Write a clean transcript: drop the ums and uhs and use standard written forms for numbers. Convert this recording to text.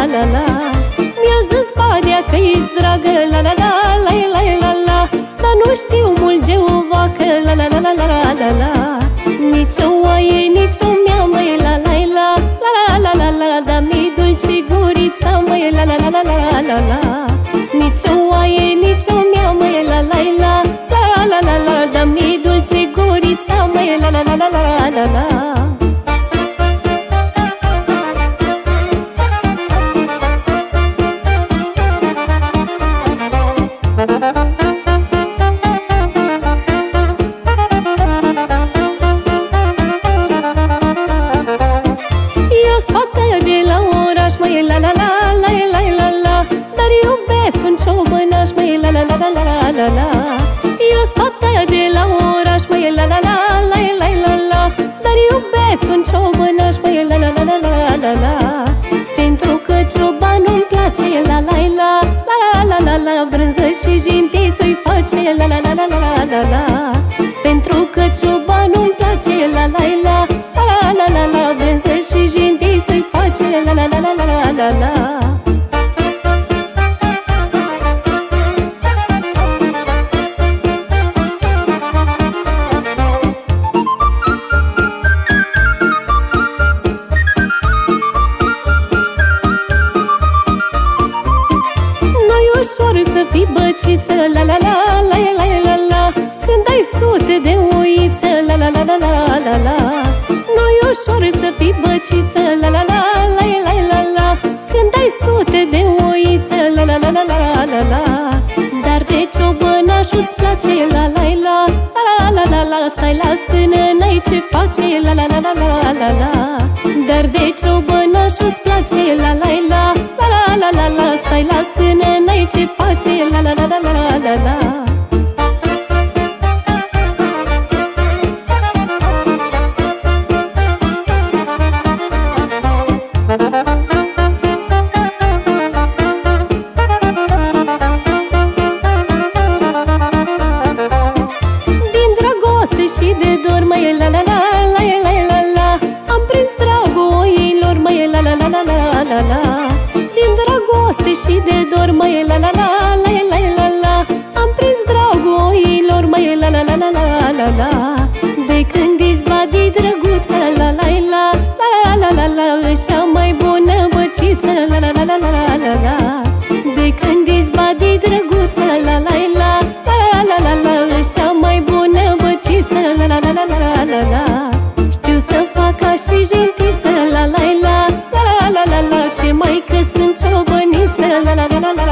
la la. Mi-a zis Badea că-i dragă, la la la la la la la. Dar nu știu mulge o vacă, la la la la la la la. Nici o oaie, nici o mea, măi, la la la la la la la. Dar mi-i dulce gurița, măi, la la la la la la la. Nici o oaie, nici o mea, măi, la la la la la la. Dar mi-i dulce gurița, măi, la la la la la la la. Eu-s fată de la oraș, măi, la la la la la la la. Dar iubesc un ciobănaș, măi, la la la la la la la. Eu-s fată de la oraș, măi, la la la la la la la. Dar iubesc un ciobănaș, măi, la la la la la la la. Pentru că ciobanul-mi place, la la la la la la la. Brânză și jintiță-i face, la la la la la la la. Pentru că ciobanul-mi place, la la la la la la la. Brânză și jintiță-i face, la la la la la la la. Ușor să fii băciță, la la la la la la la. Când ai sute de oiță, la la la la la la la. Nu-i ușor să fii băciță, la la la la la la la. Când ai sute de oiță, la la la la la la la. Dar de ciobănașul-ți place, la la la la la la la. Stai la stână, n-ai ce face, la la la la la la la. Dar de ciobănașul-ți place, la la la la la la la. Stai la stână, n-ai ce face, la la la la la la la. Din dragoste și de dor, măi, la la la la la la la. Am prins dragul oilor, măi, la la la la la la la. Din dragoste și de dor, măi, la la la la la la la. Am prins dragul oilor, măi, la la la la la la la. De când izbadi drăguță, la la la la la la la. Își-a mai bună băciță, la la la la la la la. De când izbadi drăguță, la la la la la la la. Își-a mai bună băciță, la la la la la la la. Știu să fac ca și jintiță, la la la la la la la. Ce mai că sunt ciobăniță, la la la la la